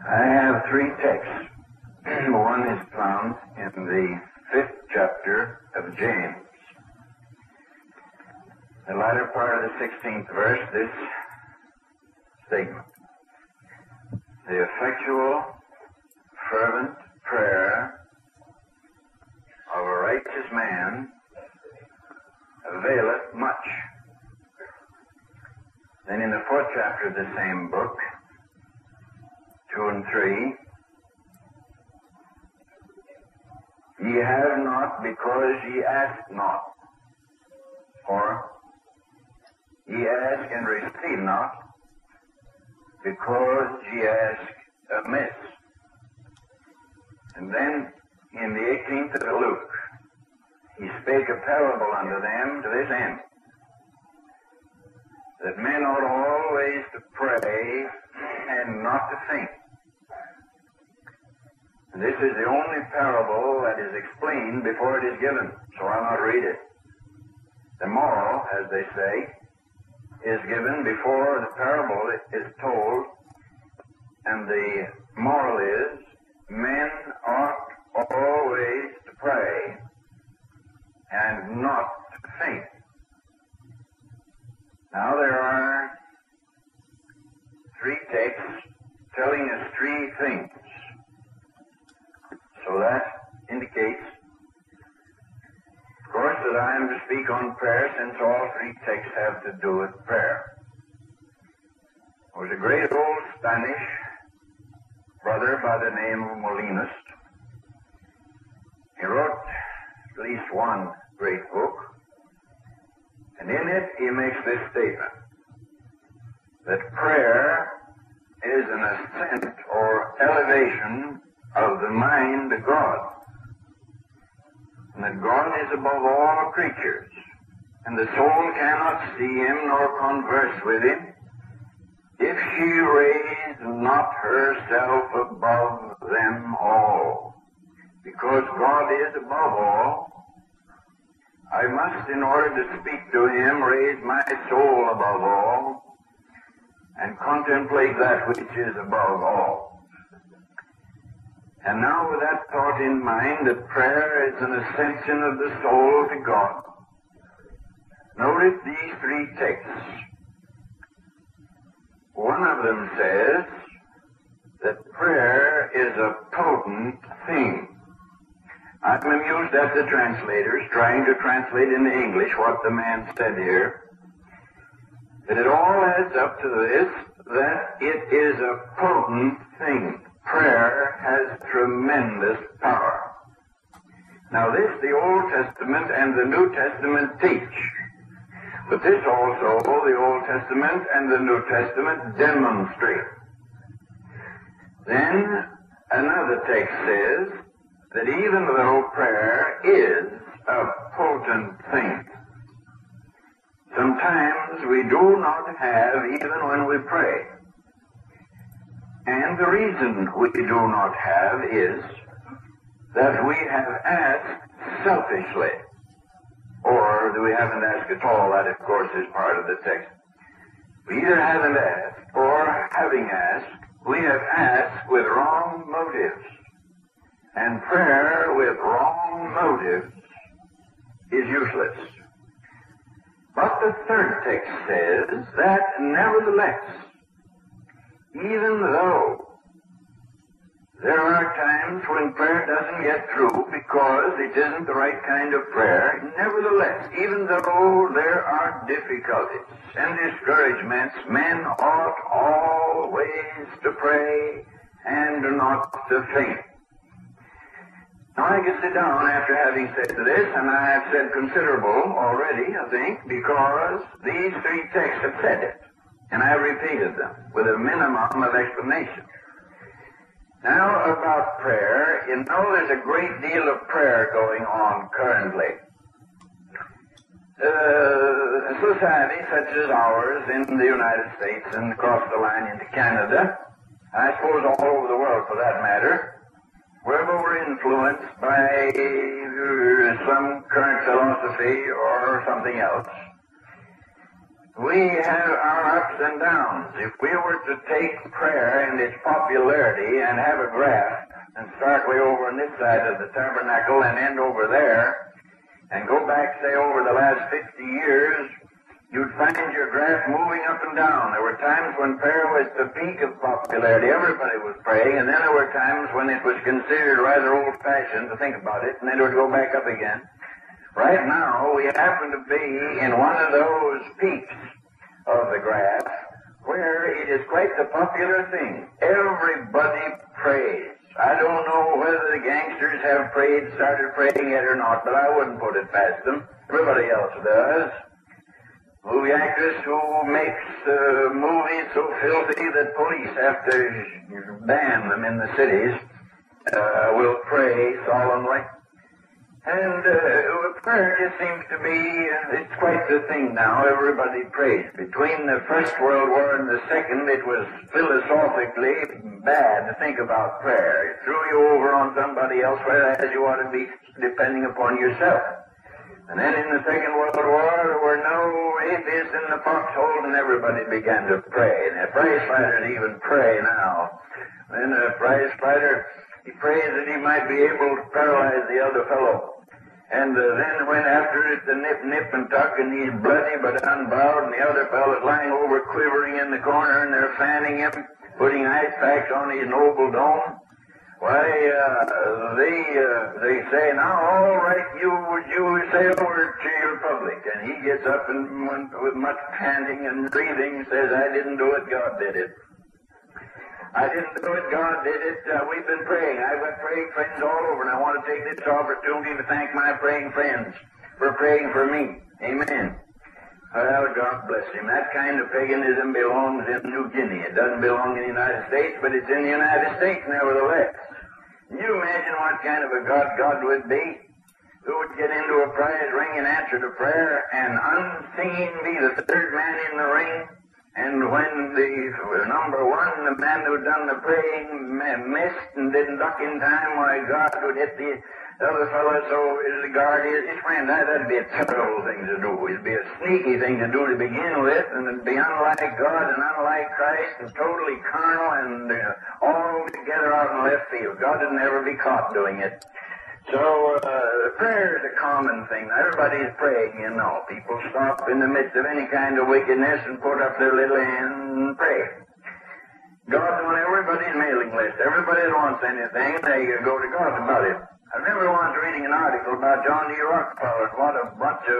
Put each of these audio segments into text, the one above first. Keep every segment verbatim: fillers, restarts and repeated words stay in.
I have three texts. One is found in the fifth chapter of James. The latter part of the sixteenth verse, this statement. The effectual, fervent prayer of a righteous man availeth much. Then in the fourth chapter of the same book, two and three, ye have not because ye ask not, or ye ask and receive not because ye ask amiss. And then in the eighteenth of Luke, he spake a parable unto them to this end, that men ought always to pray and not to faint. And this is the only parable that is explained before it is given, so I'll not read it. The moral, as they say, is given before the parable is told, and the moral is, men ought always to pray and not to faint. Now there are three texts telling us three things. So that indicates, of course, that I am to speak on prayer, since all three texts have to do with prayer. There was a great old Spanish brother by the name of Molinos. He wrote at least one great book, and in it he makes this statement, that prayer is an ascent or elevation of the mind to God, and that God is above all creatures, and the soul cannot see him nor converse with him if she raise not herself above them all. Because God is above all, I must, in order to speak to him, raise my soul above all and contemplate that which is above all. And now, with that thought in mind, that prayer is an ascension of the soul to God, notice these three texts. One of them says that prayer is a potent thing. I'm amused at the translators trying to translate into English what the man said here. That it all adds up to this, that it is a potent thing. Prayer has tremendous power. Now this the Old Testament and the New Testament teach. But this also the Old Testament and the New Testament demonstrate. Then another text says that even though prayer is a potent thing, sometimes we do not have even when we pray. And the reason we do not have is that we have asked selfishly, or that we haven't asked at all. That, of course, is part of the text. We either haven't asked, or having asked, we have asked with wrong motives. And prayer with wrong motives is useless. But the third text says that nevertheless, even though there are times when prayer doesn't get through because it isn't the right kind of prayer, nevertheless, even though there are difficulties and discouragements, men ought always to pray and not to faint. Now I can sit down after having said this, and I have said considerable already, I think, because these three texts have said it. And I repeated them with a minimum of explanation. Now about prayer, you know there's a great deal of prayer going on currently. Uh, a society such as ours in the United States and across the line into Canada, and I suppose all over the world for that matter, wherever we're influenced by uh, some current philosophy or something else, We have our ups and downs. If we were to take prayer and its popularity and have a graph and start way over on this side of the tabernacle and end over there, and go back, say, over the last fifty years, you'd find your graph moving up and down. There were times when prayer was the peak of popularity. Everybody was praying, and then there were times when it was considered rather old-fashioned to think about it, and then it would go back up again. Right now, we happen to be in one of those peaks of the graph where it is quite the popular thing. Everybody prays. I don't know whether the gangsters have prayed, started praying yet or not, but I wouldn't put it past them. Everybody else does. Movie actress who makes uh, movies so filthy that police have to ban them in the cities uh, will pray solemnly. And uh, prayer just seems to be, uh, it's quite the thing now. Everybody prays. Between the First World War and the Second, it was philosophically bad to think about prayer. It threw you over on somebody else, whereas you ought to be depending upon yourself. And then in the Second World War, there were no atheists in the foxhole, and everybody began to pray. And the prize fighters even pray now. Then a prize fighter, he prays that he might be able to paralyze the other fellow. And uh, then when after it, the nip, nip, and tuck, and he's bloody but unbowed, and the other fellow's lying over quivering in the corner, and they're fanning him, putting ice packs on his noble dome. Why, uh, they, uh, they say, now, all right, you, you say a word to your public. And he gets up and with much panting and breathing says, I didn't do it, God did it. I didn't do it, God did it. Uh, we've been praying. I've got praying friends all over, and I want to take this opportunity to thank my praying friends for praying for me. Amen. Well, God bless him. That kind of paganism belongs in New Guinea. It doesn't belong in the United States, but it's in the United States nevertheless. Can you imagine what kind of a God God would be? Who would get into a prize ring and answer to prayer, and unseen be the third man in the ring? And when the number one, the man who done the praying, missed and didn't duck in time, why, God would hit the other fellow so the guard is his friend. That, that'd be a terrible thing to do. It'd be a sneaky thing to do to begin with, and it'd be unlike God and unlike Christ and totally carnal and uh, altogether out in left field. God would never be caught doing it. So, uh, prayer is a common thing. Everybody's praying, you know. People stop in the midst of any kind of wickedness and put up their little hand and pray. God's on everybody's mailing list. Everybody that wants anything, they go to God about it. I remember once reading an article about John D. Rockefeller, what a bunch of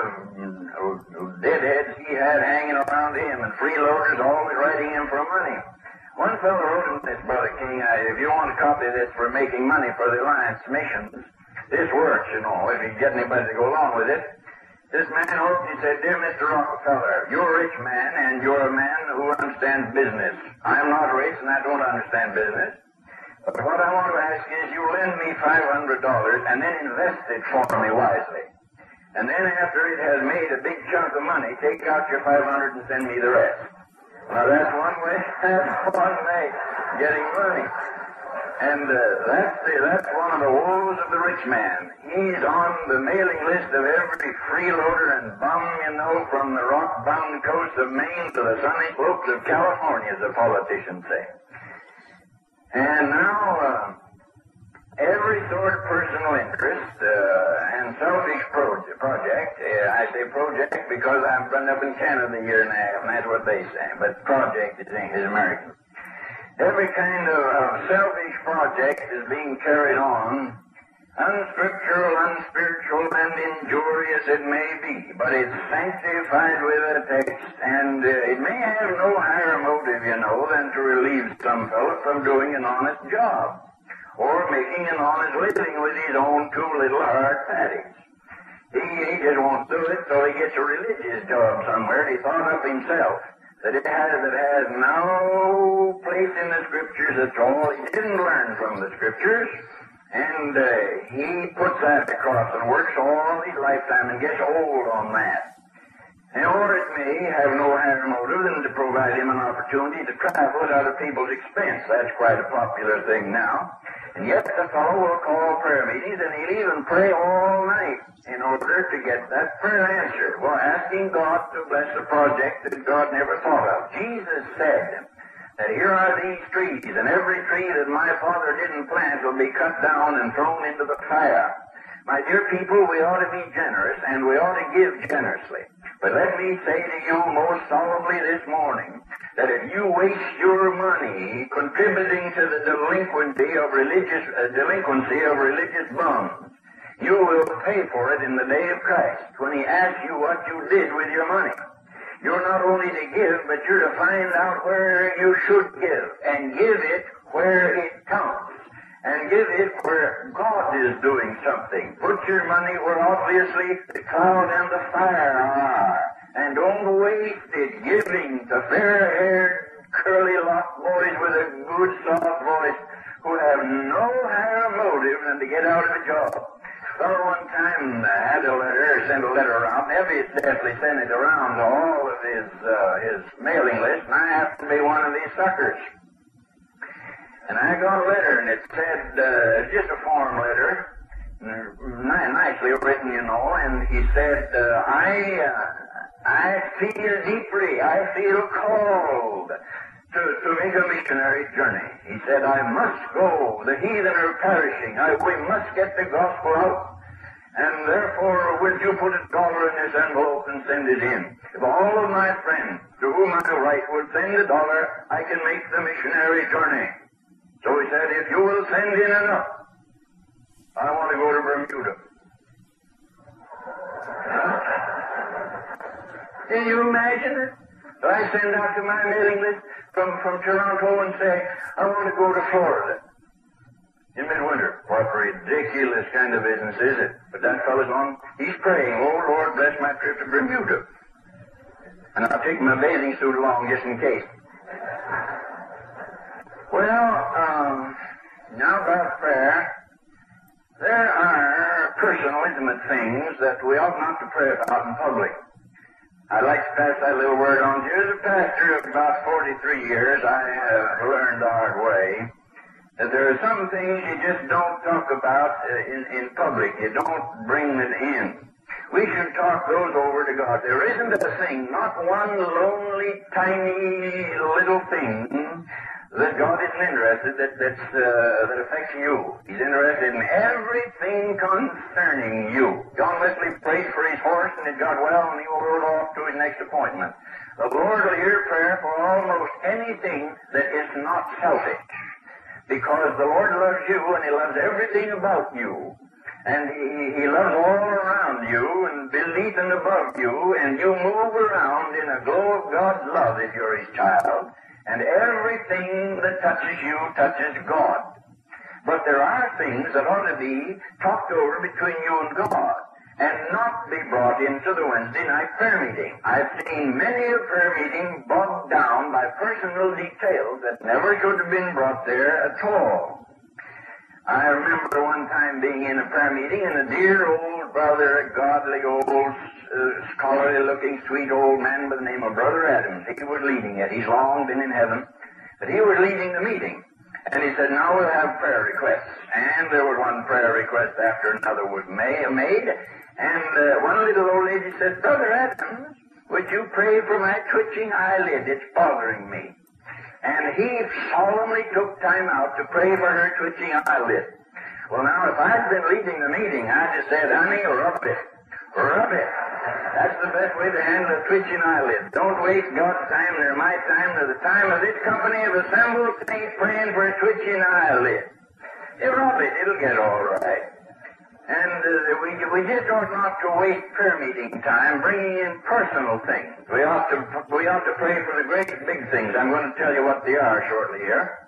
uh, deadheads he had hanging around him, and freeloaders always writing him for money. One fellow wrote him this, Brother King, I, if you want to copy this for making money for the Alliance missions, this works, you know, if you get anybody to go along with it. This man wrote, he said, Dear Mister Rockefeller, you're a rich man, and you're a man who understands business. I'm not rich, and I don't understand business. But what I want to ask is, you lend me five hundred dollars, and then invest it for me wisely. And then after it has made a big chunk of money, take out your five hundred and send me the rest. Now, that's one way, that's one way getting money. And uh, that's, the, that's one of the woes of the rich man. He's on the mailing list of every freeloader and bum, you know, from the rock-bound coast of Maine to the sunny slopes of California, as the politicians say. And now, uh, every sort of personal interest uh, and selfish pro- project, uh, I say project because I've been up in Canada a year and a half, and that's what they say, but project is, is American. Every kind of, of selfish project is being carried on, unscriptural, unspiritual, and injurious it may be, but it's sanctified with a text, and uh, it may have no higher motive, you know, than to relieve some fellow from doing an honest job, or making an honest living with his own two little hard patties. He, he just won't do it, so he gets a religious job somewhere, and he thought up himself that it has, that has no place in the Scriptures at all. He didn't learn from the Scriptures, and uh, he puts that across and works all his lifetime and gets old on that. And or it may have no higher motive than to provide him an opportunity to travel at other people's expense. That's quite a popular thing now. And yet the fellow will call prayer meetings, and he'll even pray all night in order to get that prayer answered. Well, asking God to bless a project that God never thought of. Jesus said that here are these trees, and every tree that my Father didn't plant will be cut down and thrown into the fire. My dear people, we ought to be generous, and we ought to give generously. But let me say to you most solemnly this morning, that if you waste your money contributing to the delinquency of religious, uh, delinquency of religious bonds, you will pay for it in the day of Christ when He asks you what you did with your money. You're not only to give, but you're to find out where you should give, and give it where it counts. And give it where God is doing something. Put your money where obviously the cloud and the fire are. And don't waste it giving to fair-haired, curly-locked boys with a good, soft voice who have no higher motive than to get out of a job. A fellow one time had a letter, sent a letter around, evidently sent it around to all of his, uh, his mailing list, and I happened to be one of these suckers. And I got a letter, and it said, uh, just a form letter, n- nicely written, you know, and he said, uh, I, uh, I feel deeply, I feel called to, to make a missionary journey. He said, I must go. The heathen are perishing. I, we must get the gospel out. And therefore, will you put a dollar in this envelope and send it in? If all of my friends to whom I write will send a dollar, I can make the missionary journey. So he said, if you will send in enough, I want to go to Bermuda. Can you imagine it? So I send out to my mailing list from, from Toronto and say, I want to go to Florida in midwinter. What ridiculous kind of business is it? But that fellow's on, he's praying, oh Lord, bless my trip to Bermuda. And I'll take my bathing suit along just in case. Well, um, now about prayer, there are personal, intimate things that we ought not to pray about in public. I'd like to pass that little word on to you. As a pastor of about forty-three years, I have learned the hard way that there are some things you just don't talk about uh, in, in public. You don't bring it in. We should talk those over to God. There isn't a thing, not one lonely, tiny little thing that God isn't interested, that that's, uh, that affects you. He's interested in everything concerning you. John Wesley prayed for his horse, and it got well, and he rode off to his next appointment. The Lord will hear prayer for almost anything that is not selfish, because the Lord loves you, and He loves everything about you. And he, he loves all around you and beneath and above you, and you move around in a glow of God's love if you're His child. And everything that touches you touches God. But there are things that ought to be talked over between you and God, and not be brought into the Wednesday night prayer meeting. I've seen many a prayer meeting bogged down by personal details that never should have been brought there at all. I remember one time being in a prayer meeting, and a dear old brother, a godly old, uh, scholarly-looking, sweet old man by the name of Brother Adams, he was leading it. He's long been in heaven, but he was leading the meeting. And he said, now we'll have prayer requests. And there was one prayer request after another was made. And uh, one little old lady said, Brother Adams, would you pray for my twitching eyelid? It's bothering me. And he solemnly took time out to pray for her twitching eyelid. Well, now, if I'd been leading the meeting, I'd just said, honey, rub it. Rub it. That's the best way to handle a twitching eyelid. Don't waste God's time nor my time nor the time of this company of assembled saints praying for a twitching eyelid. You rub it. It'll get all right. And uh, we, we just ought not to waste prayer meeting time bringing in personal things. We ought to we ought to pray for the great big things. I'm going to tell you what they are shortly here.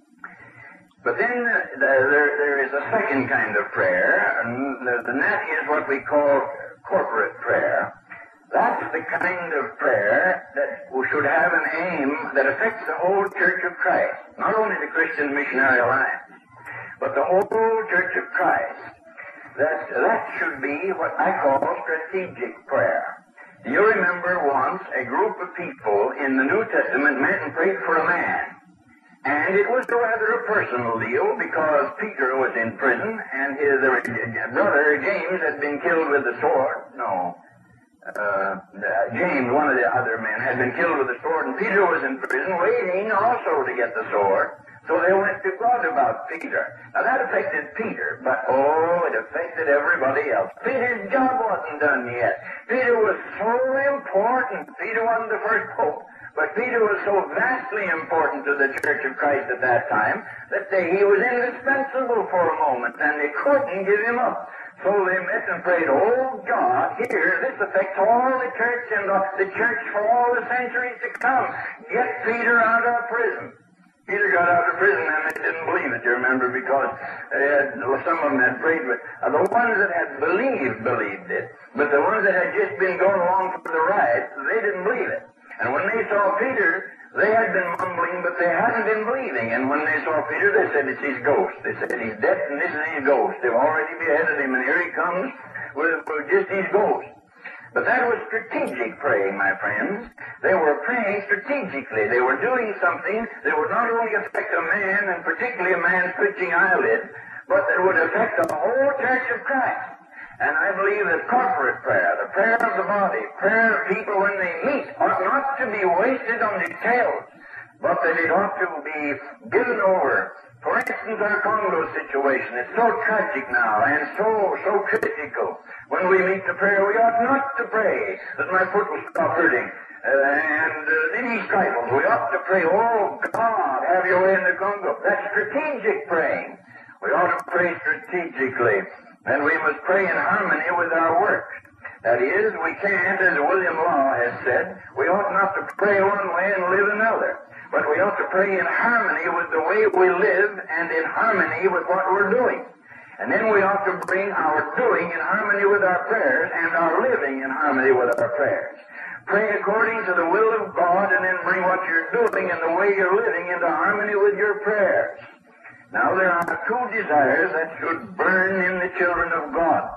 But then uh, there, there is a second kind of prayer, and, and that is what we call corporate prayer. That's the kind of prayer that should have an aim that affects the whole Church of Christ. Not only the Christian Missionary Alliance, but the whole Church of Christ. That, that should be what I call strategic prayer. Do you remember once a group of people in the New Testament met and prayed for a man? And it was rather a personal deal because Peter was in prison and his brother James had been killed with the sword. No. Uh, James, one of the other men, had been killed with the sword, and Peter was in prison waiting also to get the sword. So they went to God about Peter. Now that affected Peter, but oh, it affected everybody else. Peter's job wasn't done yet. Peter was so important. Peter wasn't the first pope, but Peter was so vastly important to the Church of Christ at that time that they, he was indispensable for a moment, and they couldn't give him up. So they met and prayed, oh God, here, this affects all the church and the, the church for all the centuries to come. Get Peter out of prison. Peter got out of prison and they didn't believe it, you remember, because they had, some of them had prayed with, uh, the ones that had believed, believed it, but the ones that had just been going along for the ride, they didn't believe it. And when they saw Peter, they had been mumbling, but they hadn't been believing. And when they saw Peter, they said, it's his ghost. They said, he's dead and this is his ghost. They've already beheaded him, and here he comes with, with just his ghost. But that was strategic praying, my friends. They were praying strategically. They were doing something that would not only affect a man, and particularly a man's twitching eyelid, but that would affect the whole Church of Christ. And I believe that corporate prayer, the prayer of the body, prayer of people when they meet, ought not to be wasted on details, but that it ought to be given over. For instance, our Congo situation is so tragic now and so, so critical. When we meet to prayer, we ought not to pray that my foot will stop hurting. Uh, and uh, these trifles, we ought to pray, oh God, have your way in the Congo. That's strategic praying. We ought to pray strategically. And we must pray in harmony with our work. That is, we can't, as William Law has said, we ought not to pray one way and live another. But we ought to pray in harmony with the way we live and in harmony with what we're doing. And then we ought to bring our doing in harmony with our prayers and our living in harmony with our prayers. Pray according to the will of God and then bring what you're doing and the way you're living into harmony with your prayers. Now, there are two desires that should burn in the children of God.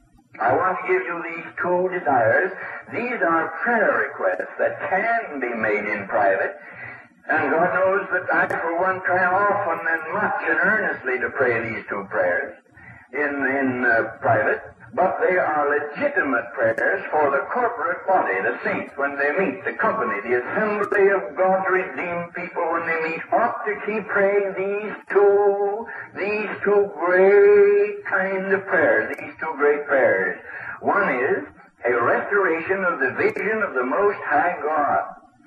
I want to give you these two desires. These are prayer requests that can be made in private. And God knows that I, for one, try often and much and earnestly to pray these two prayers in, in uh, private. But they are legitimate prayers for the corporate body, the saints, when they meet, the company, the assembly of God's redeemed people when they meet, ought to keep praying these two, these two great kind of prayers, these two great prayers. One is a restoration of the vision of the Most High God.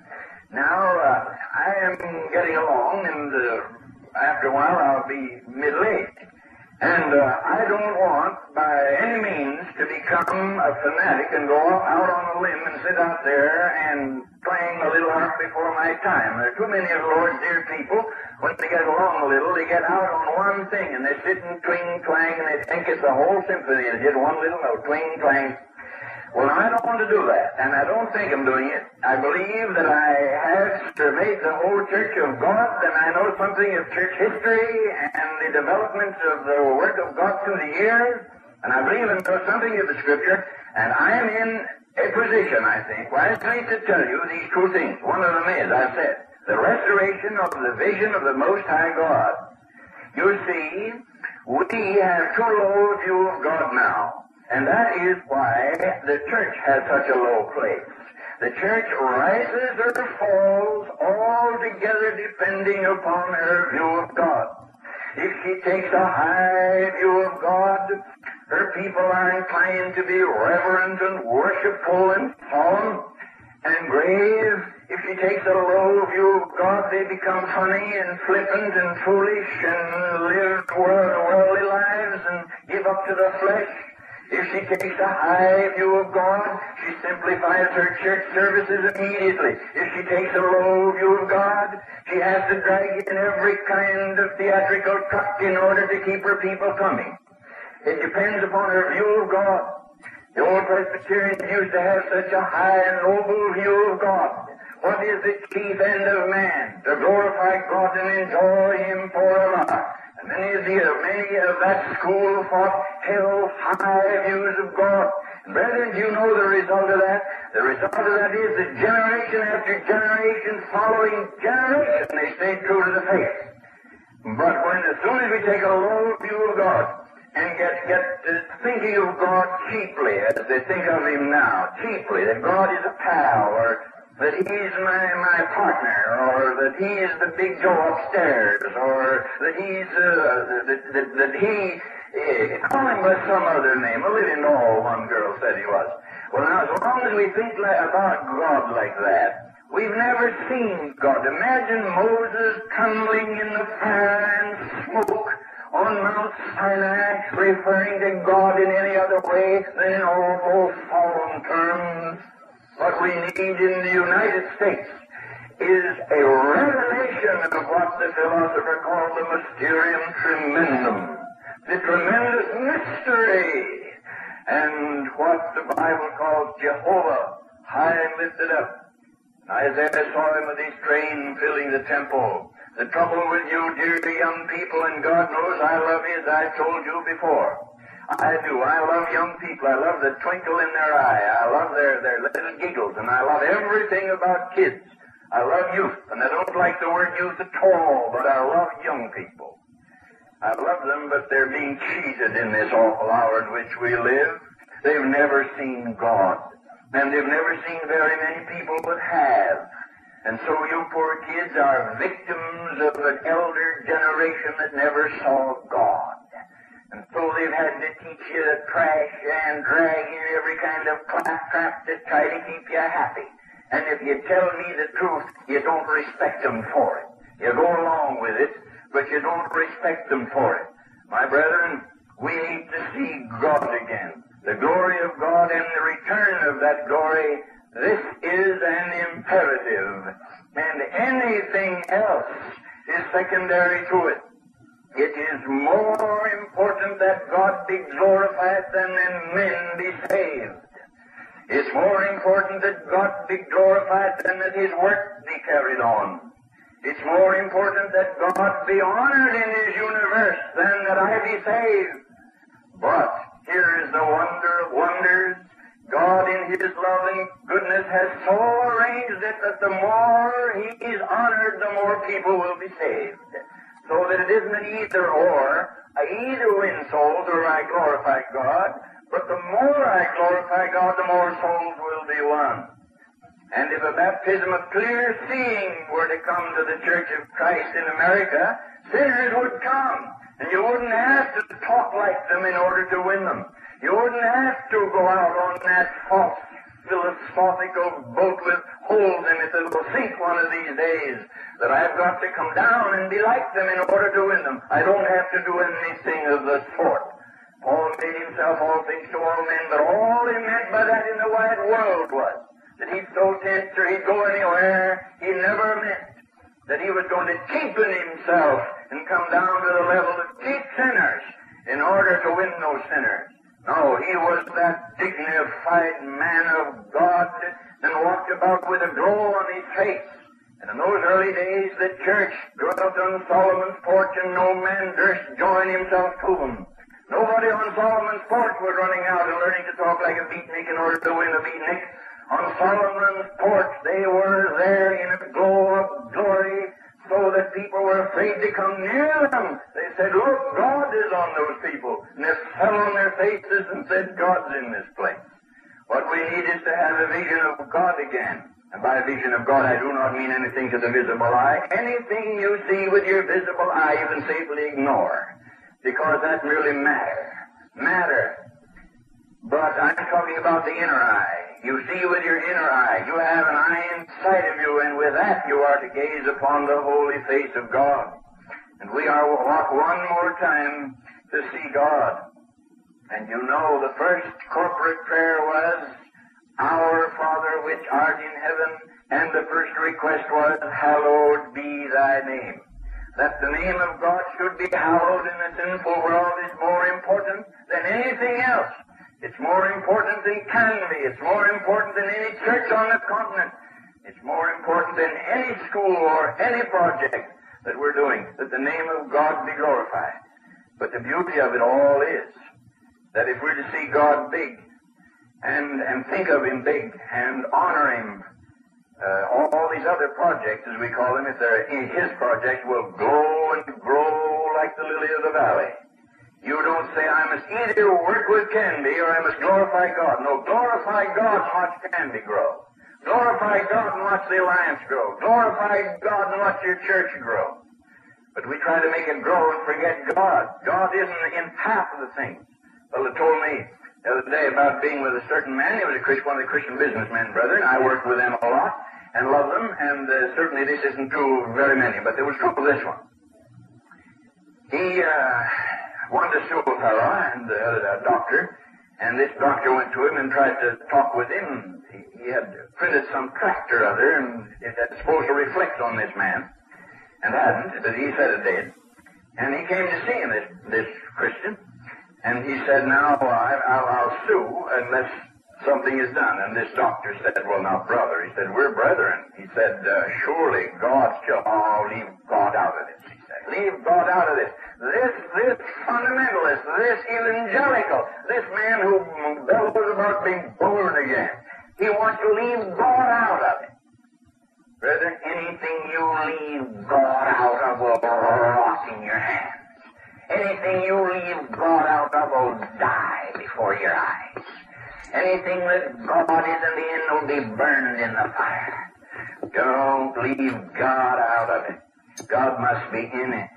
Now, uh, I am getting along, and uh, after a while I'll be middle-aged. And uh, I don't want, by any means, to become a fanatic and go out on a limb and sit out there and playing a little harp before my time. There are too many of the Lord's dear people, when they get along a little, they get out on one thing, and they sit and twing-twang, and they think it's a whole symphony. They hit one little note, twing-twang. Well, I don't want to do that, and I don't think I'm doing it. I believe that I have surveyed the whole Church of God, and I know something of church history and the development of the work of God through the years, and I believe and know something of the Scripture, and I am in a position, I think, wisely to tell you these two things. One of them is, I said, the restoration of the vision of the Most High God. You see, we have too low a view of God now. And that is why the church has such a low place. The church rises or falls altogether depending upon her view of God. If she takes a high view of God, her people are inclined to be reverent and worshipful and solemn and grave. If she takes a low view of God, they become funny and flippant and foolish and live worldly lives and give up to the flesh. If she takes a high view of God, she simplifies her church services immediately. If she takes a low view of God, she has to drag in every kind of theatrical truck in order to keep her people coming. It depends upon her view of God. The old Presbyterians used to have such a high and noble view of God. What is the chief end of man? To glorify God and enjoy Him forever. And many of, the, many of that school fought held high views of God. Brethren, do you know the result of that? The result of that is that generation after generation following generation, they stay true to the faith. But when, as soon as we take a low view of God and get, get uh, thinking of God cheaply, as they think of Him now, cheaply, that God is a pal, or that He's my, my partner, or that He is the big Joe upstairs, or that He's, uh, that, that, that He, uh, call Him by some other name. Olivia Knoll, one girl said he was. Well, now, as long as we think about God like that, we've never seen God. Imagine Moses tumbling in the fire and smoke on Mount Sinai, referring to God in any other way than in awful solemn terms. What we need in the United States is a revelation of what the philosopher called the mysterium tremendum, the tremendous mystery, and what the Bible calls Jehovah, high and lifted up. Isaiah saw Him with His train filling the temple. The trouble with you, dear young people, and God knows I love you as I've told you before. I do. I love young people. I love the twinkle in their eye. I love their, their little giggles, and I love everything about kids. I love youth, and I don't like the word youth at all, but I love young people. I love them, but they're being cheated in this awful hour in which we live. They've never seen God, and they've never seen very many people but have. And so you poor kids are victims of an elder generation that never saw God. And so they've had to teach you to trash and drag in every kind of claptrap to try to keep you happy. And if you tell me the truth, you don't respect them for it. You go along with it, but you don't respect them for it. My brethren, we need to see God again. The glory of God and the return of that glory, this is an imperative. And anything else is secondary to it. It is more important that God be glorified than that men be saved. It's more important that God be glorified than that His work be carried on. It's more important that God be honored in His universe than that I be saved. But here is the wonder of wonders. God in His love and goodness has so arranged it that the more He is honored, the more people will be saved. So that it isn't an either or. I either win souls or I glorify God. But the more I glorify God, the more souls will be won. And if a baptism of clear seeing were to come to the Church of Christ in America, sinners would come. And you wouldn't have to talk like them in order to win them. You wouldn't have to go out on that false philosophical boat with holes in it that will sink one of these days, that I've got to come down and be like them in order to win them. I don't have to do anything of the sort. Paul made himself all things to all men, but all he meant by that in the wide world was that he'd so tense or he'd go anywhere. He never meant that he was going to cheapen himself and come down to the level of cheap sinners in order to win those sinners. No, he was that dignified man of God and walked about with a glow on his face. And in those early days, the church dwelt on Solomon's porch, and no man durst join himself to them. Nobody on Solomon's porch was running out and learning to talk like a beatnik in order to win a beatnik. On Solomon's porch, they were there in a glow of glory, so that people were afraid to come near them. They said, look, God is on those people. And they fell on their faces and said, God's in this place. What we need is to have a vision of God again. And by vision of God, I do not mean anything to the visible eye. Anything you see with your visible eye, you can safely ignore, because that really matter. Matter. But I'm talking about the inner eye. You see with your inner eye. You have an eye inside of you, and with that you are to gaze upon the holy face of God. And we are walk one more time to see God. And you know the first corporate prayer was, Our Father which art in heaven, and the first request was, Hallowed be thy name. That the name of God should be hallowed in the sinful world is more important than anything else. It's more important than can be. It's more important than any church on the continent. It's more important than any school or any project that we're doing, that the name of God be glorified. But the beauty of it all is that if we're to see God big, and, and think of him big and honor him. Uh, all, all these other projects, as we call them, if they're his projects, will grow and grow like the lily of the valley. You don't say, I must either work with Canby or I must glorify God. No, glorify God and watch Canby grow. Glorify God and watch the Alliance grow. Glorify God and watch your church grow. But we try to make it grow and forget God. God isn't in half of the things. Well, it told me the other day about being with a certain man. He was a Christian, one of the Christian businessmen, brethren. I worked with them a lot and love them, and uh, certainly this isn't true of very many, but there was true of this one. He uh, wanted to sue a fellow, and uh, a doctor, and this doctor went to him and tried to talk with him. He, he had printed some tract or other, and it had supposed to reflect on this man, and hadn't, but he said it did. And he came to see him, this, this Christian, and he said, now, I, I'll, I'll sue unless something is done. And this doctor said, well, now, brother, he said, we're brethren. He said, uh, surely God still, oh, leave God out of this, he said. Leave God out of this. This, this fundamentalist, this evangelical, this man who bellows about being born again, he wants to leave God out of it. Brethren, anything you leave God out of will rot in your hands. Anything you leave God out of will die before your eyes. Anything that God is in the end will be burned in the fire. Don't leave God out of it. God must be in it.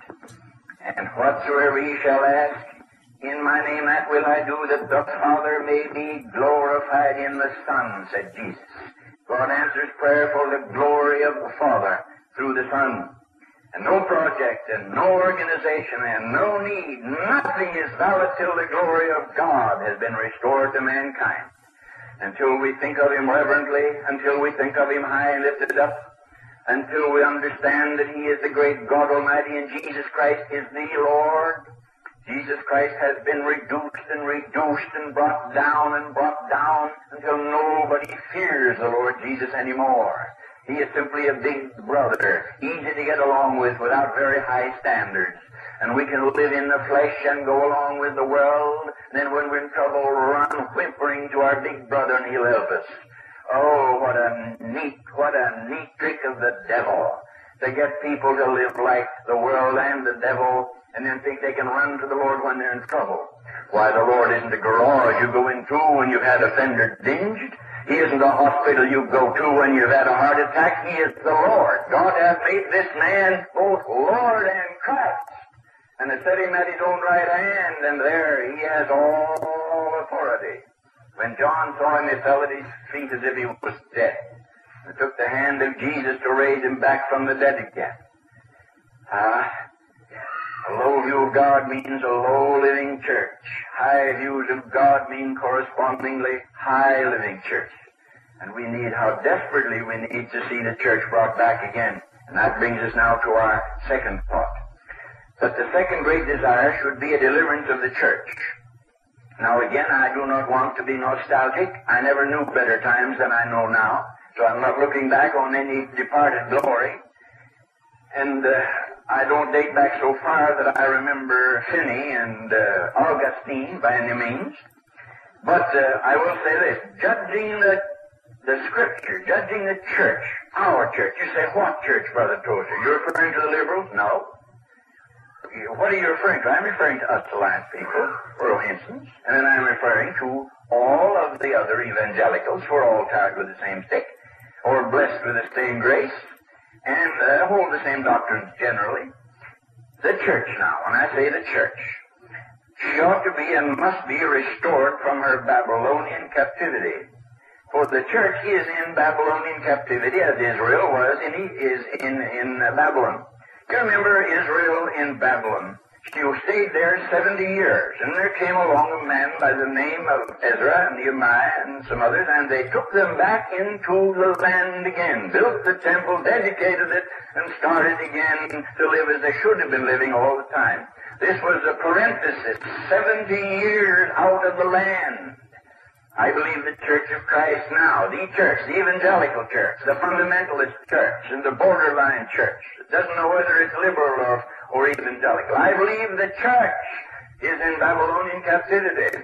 And whatsoever ye shall ask, in my name that will I do, that the Father may be glorified in the Son, said Jesus. God answers prayer for the glory of the Father through the Son. And no project and no organization and no need, nothing is valid till the glory of God has been restored to mankind. Until we think of Him reverently, until we think of Him high and lifted up, until we understand that He is the great God Almighty and Jesus Christ is the Lord. Jesus Christ has been reduced and reduced and brought down and brought down until nobody fears the Lord Jesus anymore. He is simply a big brother, easy to get along with without very high standards. And we can live in the flesh and go along with the world. Then when we're in trouble, run whimpering to our big brother and he'll help us. Oh, what a neat, what a neat trick of the devil to get people to live like the world and the devil and then think they can run to the Lord when they're in trouble. Why, the Lord isn't a garage you go into when you've had a fender dinged. He isn't a hospital you go to when you've had a heart attack. He is the Lord. God has made this man both Lord and Christ, and has set him at his own right hand, and there he has all authority. When John saw him, he fell at his feet as if he was dead. It took the hand of Jesus to raise him back from the dead again. Ah, a low view of God means a low living church. High views of God mean correspondingly high living church. And we need, how desperately we need to see the church brought back again. And that brings us now to our second thought. That the second great desire should be a deliverance of the church. Now again, I do not want to be nostalgic. I never knew better times than I know now. So I'm not looking back on any departed glory. And uh, I don't date back so far that I remember Finney and uh, Augustine by any means. But uh, I will say this, judging the, the Scripture, judging the church, our church. You say, what church, Brother Tozer? You're referring to the liberals? No. What are you referring to? I'm referring to us Alliance people, for instance, and then I'm referring to all of the other evangelicals who are all tied with the same stick, or blessed with the same grace, and uh, hold the same doctrines generally. The church now, when I say the church, she ought to be and must be restored from her Babylonian captivity. For the church is in Babylonian captivity, as Israel was in, is in, in Babylon. You remember Israel in Babylon. She stayed there seventy years, and there came along a man by the name of Ezra and Nehemiah and some others, and they took them back into the land again, built the temple, dedicated it, and started again to live as they should have been living all the time. This was a parenthesis, seventy years out of the land. I believe the Church of Christ now, the church, the evangelical church, the fundamentalist church, and the borderline church, it doesn't know whether it's liberal or, or evangelical. I believe the church is in Babylonian captivity.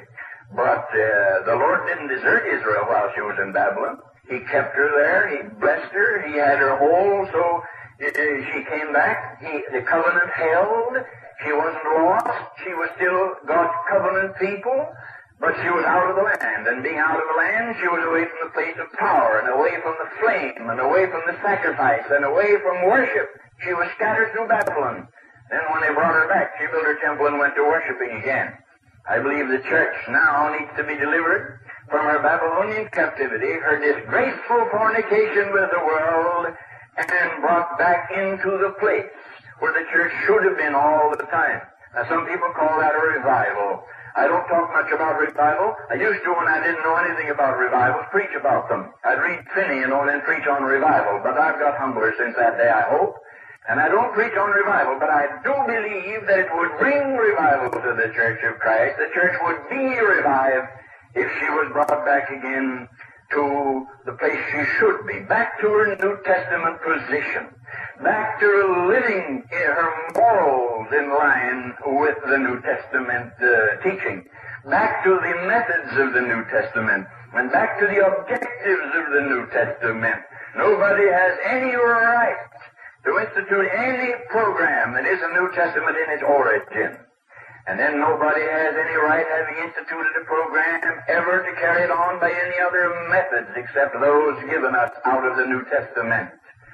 But uh, the Lord didn't desert Israel while she was in Babylon. He kept her there. He blessed her. He had her whole, so uh, she came back. He, the covenant held. She wasn't lost. She was still God's covenant people. But she was out of the land, and being out of the land, she was away from the place of power, and away from the flame, and away from the sacrifice, and away from worship. She was scattered through Babylon. Then when they brought her back, she built her temple and went to worshiping again. I believe the church now needs to be delivered from her Babylonian captivity, her disgraceful fornication with the world, and brought back into the place where the church should have been all the time. Now, some people call that a revival. I don't talk much about revival. I used to, when I didn't know anything about revivals, preach about them. I'd read Finney, you know, and then preach on revival. But I've got humbler since that day, I hope. And I don't preach on revival, but I do believe that it would bring revival to the Church of Christ. The church would be revived if she was brought back again to the place she should be, back to her New Testament position, back to living her morals in line with the New Testament uh, teaching, back to the methods of the New Testament, and back to the objectives of the New Testament. Nobody has any right to institute any program that is a New Testament in its origin. And then nobody has any right, having instituted a program, ever to carry it on by any other methods except those given us out of the New Testament.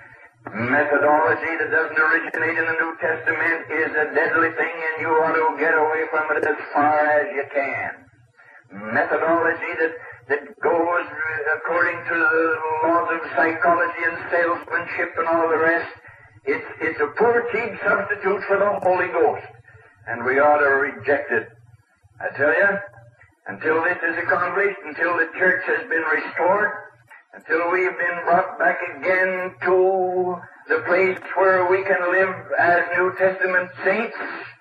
Methodology that doesn't originate in the New Testament is a deadly thing, and you ought to get away from it as far as you can. Methodology that, that goes according to the laws of psychology and salesmanship and all the rest, it's, it's a poor, cheap substitute for the Holy Ghost. And we ought to reject it. I tell you, until this is accomplished, until the church has been restored, until we've been brought back again to the place where we can live as New Testament saints,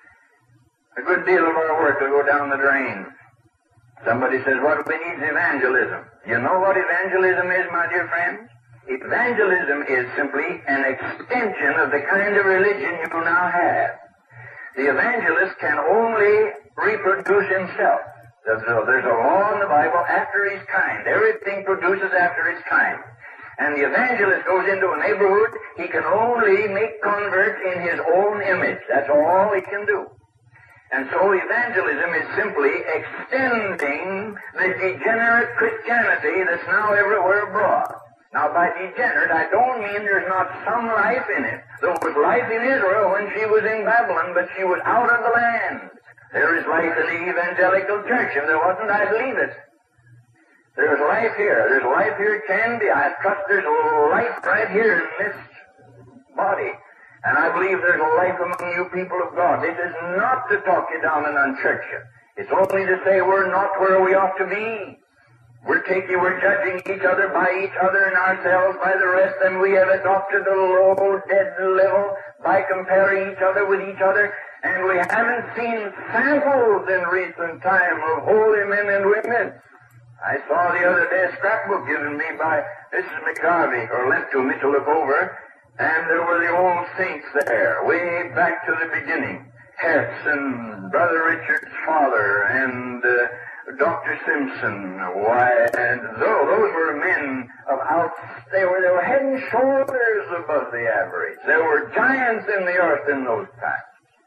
a good deal of our work will go down the drain. Somebody says, what we need is evangelism. You know what evangelism is, my dear friends? Evangelism is simply an extension of the kind of religion you now have. The evangelist can only reproduce himself. There's a, there's a law in the Bible, after his kind. Everything produces after its kind. And the evangelist goes into a neighborhood, he can only make converts in his own image. That's all he can do. And so evangelism is simply extending the degenerate Christianity that's now everywhere abroad. Now, by degenerate, I don't mean there's not some life in it. There was life in Israel when she was in Babylon, but she was out of the land. There is life in the evangelical church. If there wasn't, I'd leave it. There's life here. There's life here, can be. I trust there's life right here in this body. And I believe there's life among you people of God. This is not to talk you down and unchurch you. It's only to say we're not where we ought to be. We're taking, we're judging each other by each other and ourselves by the rest, and we have adopted the low, dead level by comparing each other with each other, and we haven't seen samples in recent time of holy men and women. I saw the other day a scrapbook given me by Missus McGarvey, or lent to me to look over, and there were the old saints there, way back to the beginning. Hertz and Brother Richard's father, and uh, Doctor Simpson, why, and though those were men of out, they were, they were head and shoulders above the average. There were giants in the earth in those times.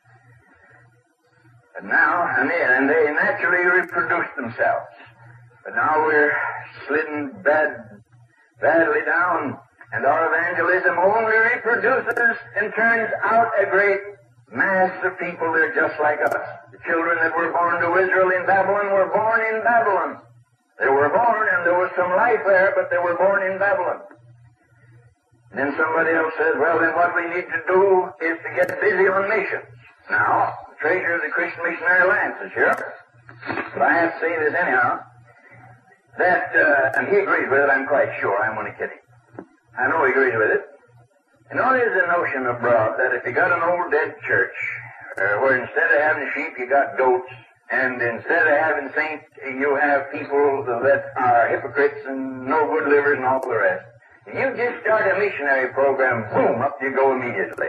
But now, and they, and they naturally reproduced themselves. But now we're slidden bad, badly down, and our evangelism only reproduces and turns out a great mass of people that are just like us. The children that were born to Israel in Babylon were born in Babylon. They were born, and there was some life there, but they were born in Babylon. And then somebody else says, well, then what we need to do is to get busy on missions. Now, the treasurer of the Christian Missionary Alliance is here, but I have to say this anyhow, that, uh, and he agrees with it, I'm quite sure, I'm only kidding. I know he agrees with it. You know, there's a notion abroad that if you got an old dead church, uh, where instead of having sheep, you got goats, and instead of having saints, you have people that are hypocrites and no good livers and all the rest. If you just start a missionary program, boom, up you go immediately.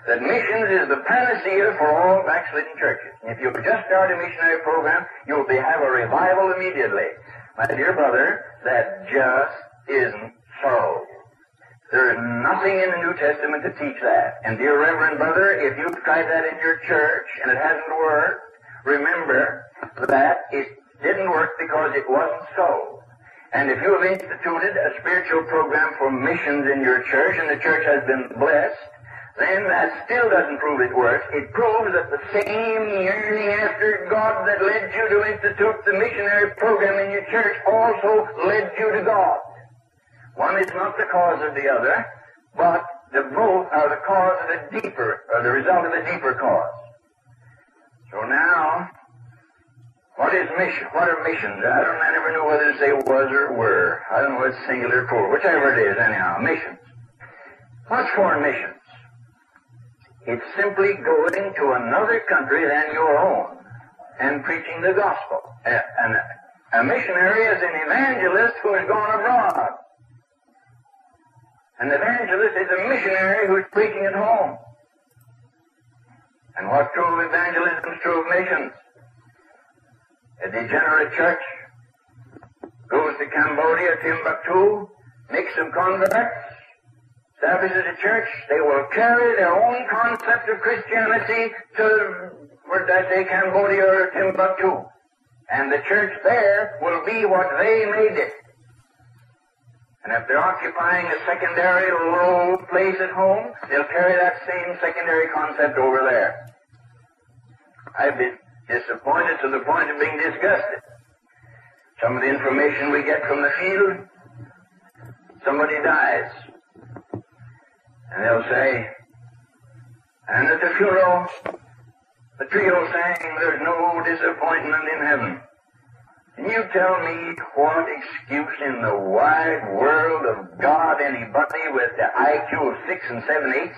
that missions is the panacea for all backslidden churches. And if you just start a missionary program, you'll be, have a revival immediately. My dear brother, that just isn't so. There is nothing in the New Testament to teach that. And dear Reverend Brother, if you've tried that in your church and it hasn't worked, remember that it didn't work because it wasn't so. And if you have instituted a spiritual program for missions in your church and the church has been blessed, then that still doesn't prove it works. It proves that the same yearning after God that led you to institute the missionary program in your church also led you to God. One is not the cause of the other, but the both are the cause of a deeper, or the result of a deeper cause. So now, what is mission? What are missions? I don't. I never knew whether to say was or were. I don't know whether it's singular or plural. Whichever it is, anyhow. Missions. What's foreign missions? It's simply going to another country than your own and preaching the gospel. A, an, a missionary is an evangelist who has gone abroad. An evangelist is a missionary who is preaching at home. And what's true of evangelism is true of missions. A degenerate church goes to Cambodia, Timbuktu, makes some converts, establishes a church. They will carry their own concept of Christianity to, where did I say, Cambodia or Timbuktu. And the church there will be what they made it. And if they're occupying a secondary low place at home, they'll carry that same secondary concept over there. I've been disappointed to the point of being disgusted. Some of the information we get from the field, somebody dies. And they'll say, and at the funeral, the trio sang, "There's no disappointment in heaven." Can you tell me what excuse in the wide world of God anybody with the I Q of six and seven eighths,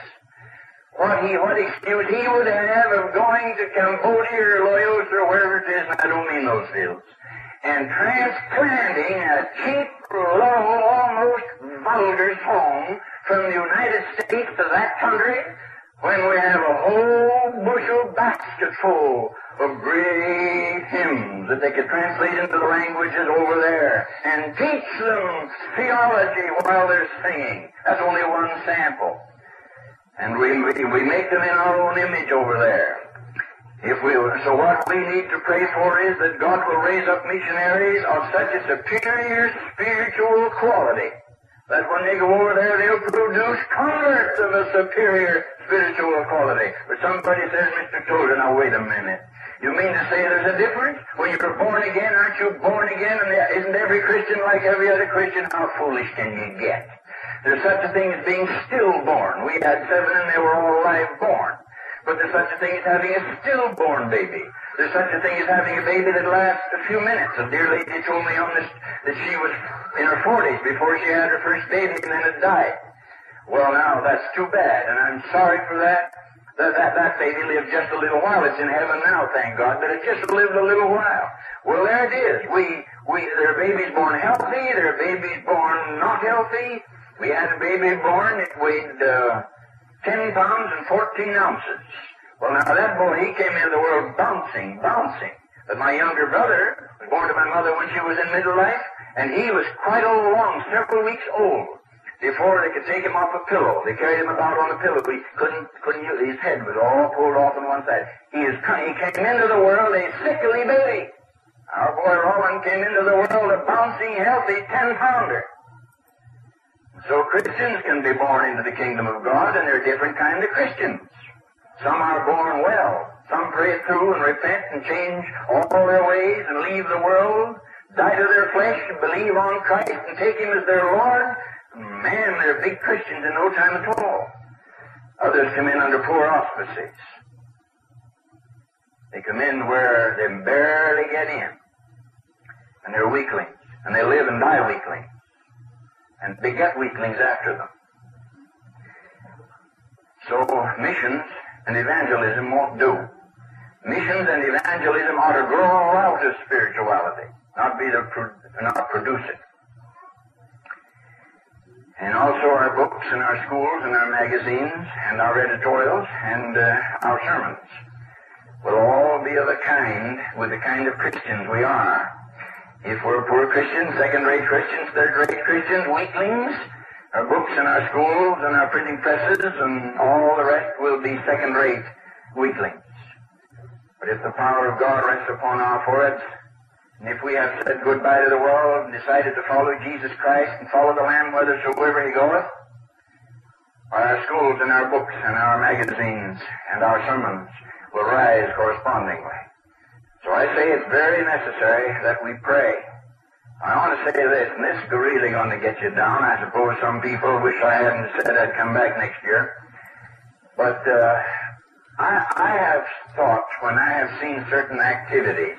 what he, what excuse he would have of going to Cambodia or Laos or wherever it is, and I don't mean those fields, and transplanting a cheap, low, almost vulgar song from the United States to that country when we have a whole bushel basketful of great hymns that they could translate into the languages over there and teach them theology while they're singing. That's only one sample. And we, we, we make them in our own image over there. If we, so what we need to pray for is that God will raise up missionaries of such a superior spiritual quality that when they go over there, they'll produce converts of a superior spiritual quality. But somebody says, "Mister Tozer, now wait a minute. You mean to say there's a difference? When you're born again, aren't you born again? And isn't every Christian like every other Christian? How foolish can you get? There's such a thing as being stillborn. We had seven and they were all live born. But there's such a thing as having a stillborn baby. There's such a thing as having a baby that lasts a few minutes. A dear lady told me on this that she was in her forties before she had her first baby and then it died. Well, now, that's too bad, and I'm sorry for that. That, that, that baby lived just a little while. It's in heaven now, thank God, but it just lived a little while. Well, there it is. We, we, there are babies born healthy, there are babies born not healthy. We had a baby born, it weighed uh, ten pounds and fourteen ounces. Well, now that boy, he came into the world bouncing, bouncing. But my younger brother was born to my mother when she was in middle life, and he was quite along, several weeks old, before they could take him off a pillow. They carried him about on a pillow. He couldn't, couldn't use, his head was all pulled off on one side. He, is, he came into the world a sickly baby. Our boy Roland came into the world a bouncing, healthy ten-pounder. So Christians can be born into the kingdom of God, and there are different kinds of Christians. Some are born well. Some pray through and repent and change all their ways and leave the world, die to their flesh, and believe on Christ and take Him as their Lord. Man, they're big Christians in no time at all. Others come in under poor auspices. They come in where they barely get in. And they're weaklings. And they live and die weaklings. And beget weaklings after them. So missions and evangelism won't do. Missions and evangelism ought to grow out of spirituality, not be the pro- not produce it. And also our books and our schools and our magazines and our editorials and uh, our sermons will all be of a kind with the kind of Christians we are. If we're poor Christians, second-rate Christians, third-rate Christians, weaklings, our books and our schools and our printing presses and all the rest will be second-rate weaklings. But if the power of God rests upon our foreheads, and if we have said goodbye to the world and decided to follow Jesus Christ and follow the Lamb whithersoever he goeth, our schools and our books and our magazines and our sermons will rise correspondingly. So I say it's very necessary that we pray. I want to say this, and this is really going to get you down. I suppose some people wish I hadn't said I'd come back next year. But uh, I, I have thought, when I have seen certain activities,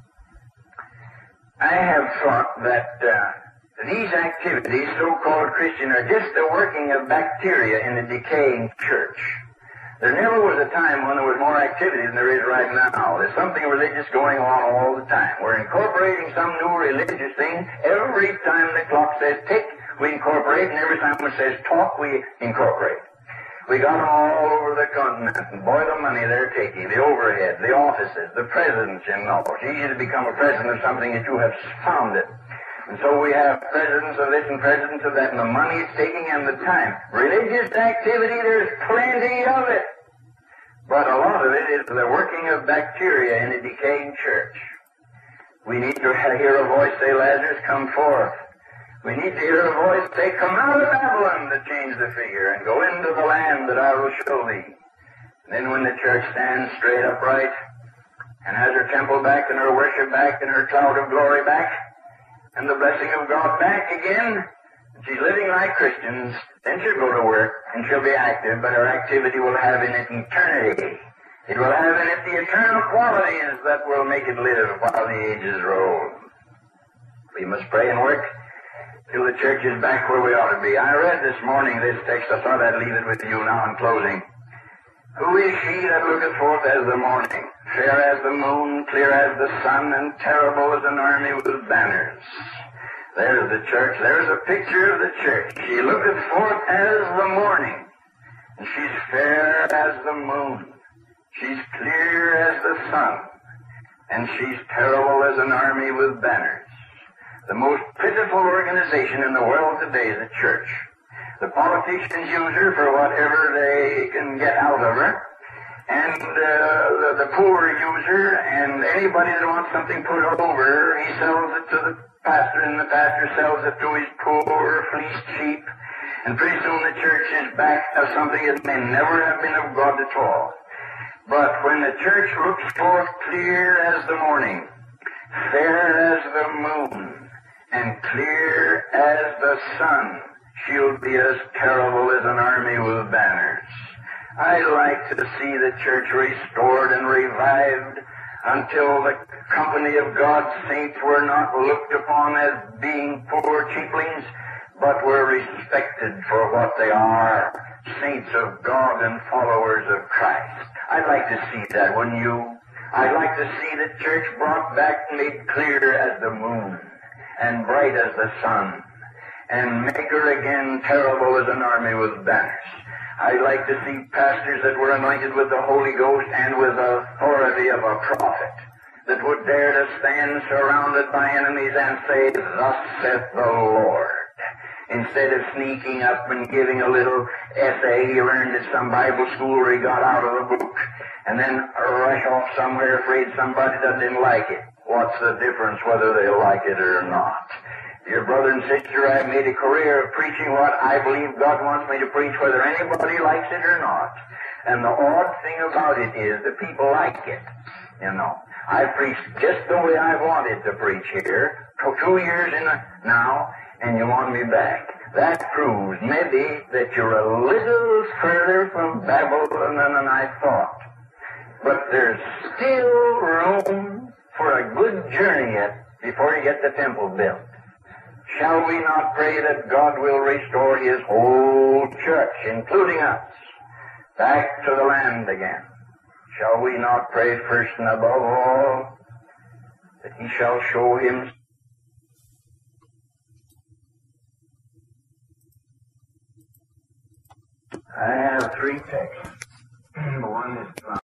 I have thought that uh, these activities, so-called Christian, are just the working of bacteria in a decaying church. There never was a time when there was more activity than there is right now. There's something religious going on all the time. We're incorporating some new religious thing. Every time the clock says tick, we incorporate, and every time it says talk, we incorporate. We got them all over the continent, and boy, the money they're taking, the overhead, the offices, the presidents, you know. It's easy to become a president of something that you have founded. And so we have presidents of this and presidents of that, and the money it's taking and the time. Religious activity, there's plenty of it. But a lot of it is the working of bacteria in a decaying church. We need to hear a voice say, Lazarus, come forth. We need to hear a voice say, come out of Babylon, to change the figure, and go into the land that I will show thee. And then when the church stands straight upright and has her temple back and her worship back and her cloud of glory back and the blessing of God back again, and she's living like Christians, then she'll go to work and she'll be active, but her activity will have in it eternity. It will have in it the eternal qualities that will make it live while the ages roll. We must pray and work till the church is back where we ought to be. I read this morning this text. I thought I'd leave it with you now in closing. Who is she that looketh forth as the morning, fair as the moon, clear as the sun, and terrible as an army with banners? There's the church. There's a picture of the church. She looketh forth as the morning, and she's fair as the moon. She's clear as the sun, and she's terrible as an army with banners. The most pitiful organization in the world today is the church. The politicians use her for whatever they can get out of her, and uh, the, the poor use her, and anybody that wants something put over her, he sells it to the pastor, and the pastor sells it to his poor fleeced sheep, and pretty soon the church is back of something that may never have been of God at all. But when the church looks forth clear as the morning, fair as the moon, and clear as the sun, she'll be as terrible as an army with banners. I like to see the church restored and revived until the company of God's saints were not looked upon as being poor cheaplings, but were respected for what they are, saints of God and followers of Christ. I'd like to see that, wouldn't you? I'd like to see the church brought back and made clear as the moon and bright as the sun, and make her again terrible as an army with banners. I'd like to see pastors that were anointed with the Holy Ghost and with the authority of a prophet, that would dare to stand surrounded by enemies and say, thus saith the Lord, instead of sneaking up and giving a little essay he learned at some Bible school or he got out of a book, and then rush off somewhere afraid somebody that didn't like it. What's the difference whether they like it or not? Dear brother and sister, I've made a career of preaching what I believe God wants me to preach, whether anybody likes it or not. And the odd thing about it is that people like it, you know. I preached just the way I wanted to preach here, for two years in a, now, and you want me back. That proves maybe that you're a little further from Babylon than I thought. But there's still room for a good journey yet before you get the temple built. Shall we not pray that God will restore His whole church, including us, back to the land again? Shall we not pray first and above all that He shall show Himself I have three texts. One is